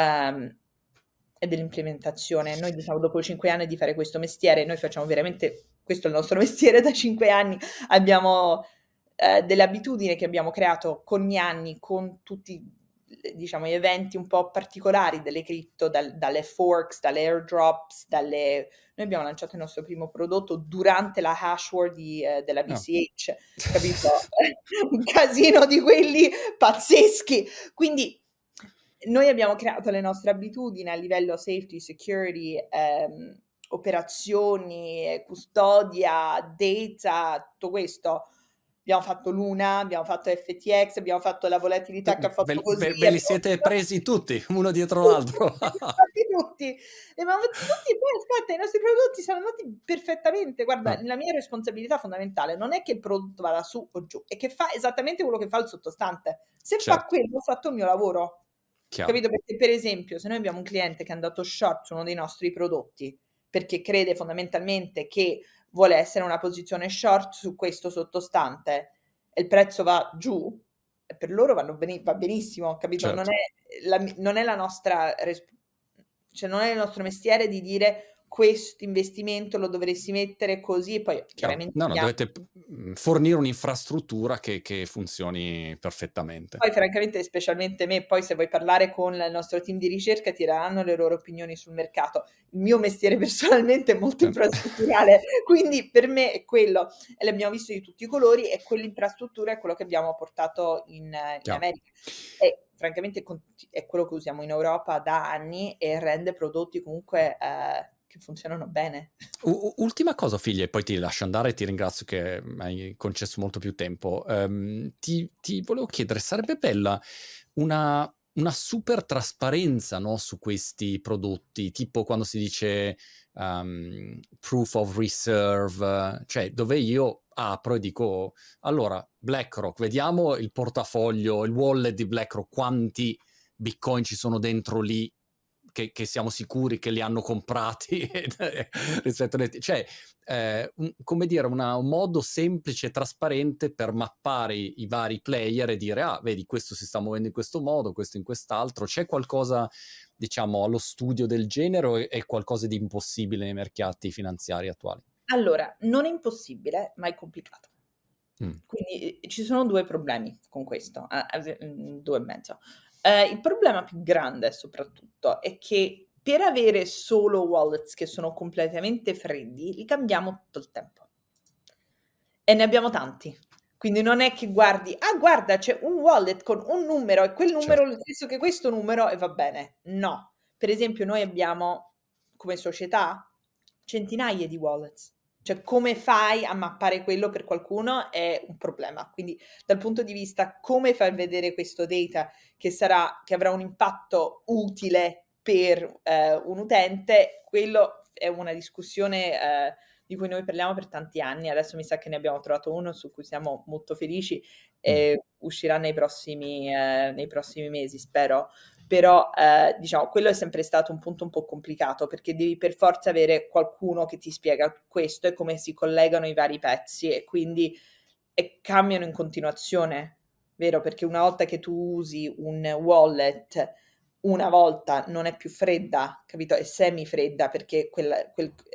e dell'implementazione. Noi diciamo dopo 5 anni di fare questo mestiere, noi facciamo veramente, questo è il nostro mestiere da 5 anni, abbiamo delle abitudini che abbiamo creato con gli anni, con tutti diciamo gli eventi un po' particolari delle cripto, dalle forks, dalle airdrops, noi abbiamo lanciato il nostro primo prodotto durante la hash war della No. BCH, capito? Un casino di quelli pazzeschi. Quindi noi abbiamo creato le nostre abitudini a livello safety, security, operazioni, custodia, data, tutto questo. Abbiamo fatto Luna, abbiamo fatto FTX, abbiamo fatto la volatilità che ha fatto così. Ve li siete presi tutti, uno dietro l'altro. Fatti tutti, li abbiamo fatti tutti e poi aspetta, i nostri prodotti sono andati perfettamente. Guarda, Ah, la mia responsabilità fondamentale non è che il prodotto vada su o giù, è che fa esattamente quello che fa il sottostante. Se fa certo, quello, ho fatto il mio lavoro. chiaro. Capito? Perché per esempio, se noi abbiamo un cliente che è andato short su uno dei nostri prodotti, perché crede fondamentalmente che vuole essere una posizione short su questo sottostante e il prezzo va giù, e per loro va benissimo, capito? Certo. Non è la nostra cioè non è il nostro mestiere di dire questo investimento lo dovresti mettere così e poi Chiaro. chiaramente No, abbiamo. dovete fornire un'infrastruttura che funzioni perfettamente. Poi francamente, specialmente me, poi se vuoi parlare con il nostro team di ricerca ti daranno le loro opinioni sul mercato. Il mio mestiere personalmente è molto infrastrutturale, quindi per me è quello, e l'abbiamo visto di tutti i colori, e quell'infrastruttura è quello che abbiamo portato in Chiaro. America. E francamente è quello che usiamo in Europa da anni e rende prodotti comunque che funzionano bene. Ultima cosa, figlia, e poi ti lascio andare, ti ringrazio che mi hai concesso molto più tempo. Ti volevo chiedere, sarebbe bella una super trasparenza, no, su questi prodotti, tipo quando si dice proof of reserve, cioè dove io apro e dico, allora, BlackRock, vediamo il portafoglio, il wallet di BlackRock, quanti Bitcoin ci sono dentro lì, che siamo sicuri che li hanno comprati rispetto cioè come dire un modo semplice e trasparente per mappare i vari player e dire vedi questo si sta muovendo in questo modo, questo in quest'altro. C'è qualcosa, diciamo, allo studio del genere o è qualcosa di impossibile nei mercati finanziari attuali? Allora, non è impossibile, ma è complicato. Quindi ci sono due problemi con questo, due e mezzo. Il problema più grande soprattutto è che per avere solo wallets che sono completamente freddi, li cambiamo tutto il tempo. E ne abbiamo tanti. Quindi non è che guardi, guarda, c'è un wallet con un numero e quel numero è lo stesso che questo numero e va bene. No. Per esempio, noi abbiamo come società centinaia di wallets. Cioè, come fai a mappare quello per qualcuno è un problema. Quindi, dal punto di vista come far vedere questo data che avrà un impatto utile per un utente, quello è una discussione di cui noi parliamo per tanti anni. Adesso mi sa che ne abbiamo trovato uno su cui siamo molto felici e uscirà nei prossimi mesi, spero. Però diciamo, quello è sempre stato un punto un po' complicato perché devi per forza avere qualcuno che ti spiega questo e come si collegano i vari pezzi e quindi cambiano in continuazione, vero? Perché una volta che tu usi un wallet, una volta non è più fredda, capito? È semifredda perché quel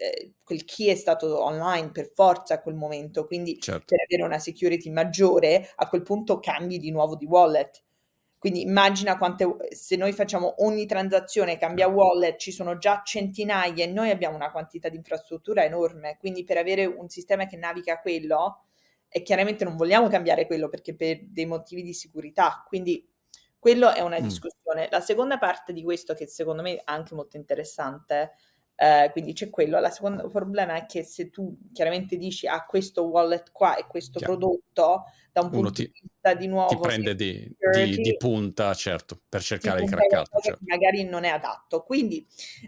key è stato online per forza a quel momento, quindi per avere una security maggiore a quel punto cambi di nuovo di wallet. Quindi immagina se noi facciamo ogni transazione cambia wallet, ci sono già centinaia e noi abbiamo una quantità di infrastruttura enorme, quindi per avere un sistema che naviga quello, e chiaramente non vogliamo cambiare quello perché per dei motivi di sicurezza, quindi quello è una discussione. La seconda parte di questo, che secondo me è anche molto interessante, quindi c'è quello. Il secondo problema è che se tu chiaramente dici questo wallet qua e questo prodotto, da un punto di vista di nuovo ti prende di punta, certo, per cercare di craccarlo. Certo. Magari non è adatto. Quindi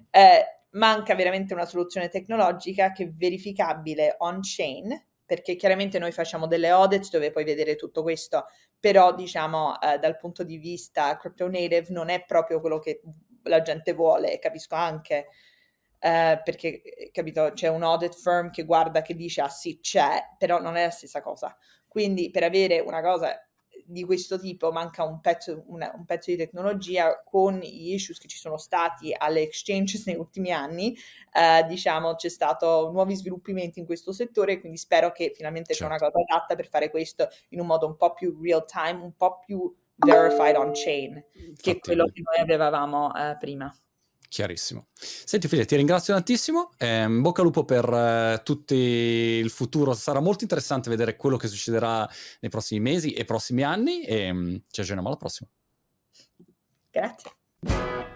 manca veramente una soluzione tecnologica che è verificabile on-chain, perché chiaramente noi facciamo delle audits dove puoi vedere tutto questo, però diciamo dal punto di vista crypto native non è proprio quello che la gente vuole, capisco anche, perché capito, c'è un audit firm che guarda, che dice sì c'è, però non è la stessa cosa. Quindi per avere una cosa di questo tipo manca un pezzo di tecnologia. Con gli issues che ci sono stati alle exchanges negli ultimi anni, diciamo c'è stato nuovi sviluppamenti in questo settore, quindi spero che finalmente c'è una cosa adatta per fare questo in un modo un po' più real time, un po' più verified on chain, che è quello che noi avevamo prima. Chiarissimo. Senti Fede, ti ringrazio tantissimo, bocca al lupo per tutto il futuro, sarà molto interessante vedere quello che succederà nei prossimi mesi e prossimi anni e ci aggiorniamo alla prossima. Grazie.